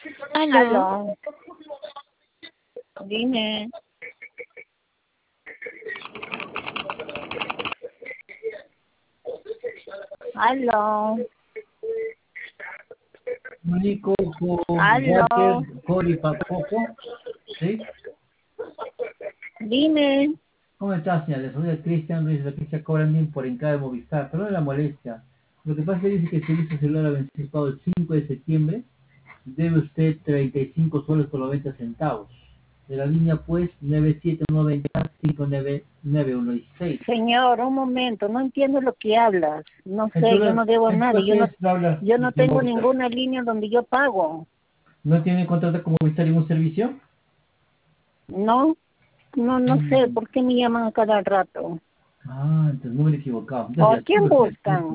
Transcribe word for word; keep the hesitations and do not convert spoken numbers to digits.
Aló. Aló, dime. Aló, Nico con Walter, aló, Cori, Pacoco, ¿sí? dime. ¿Cómo estás, señores? Soy el Cristian Luis, de aquí se cobran bien por entrada de Movistar, pero no la molestia. Lo que pasa es que dice que el servicio celular ha vencido todo el cinco de septiembre, debe usted treinta y cinco soles con noventa centavos. De la línea, pues, nueve siete nueve cero cinco nueve nueve uno seis. Señor, un momento, no entiendo lo que hablas. No sé, yo Entonces, no debo nada. Yo no, entonces habla yo no de tengo Movistar. ninguna línea donde yo pago. ¿No tiene contrato con Movistar ningún servicio? No, no, no sé Mm. por qué me llaman a cada rato. Ah, entonces no me he equivocado. ¿O a Entonces, quién buscan?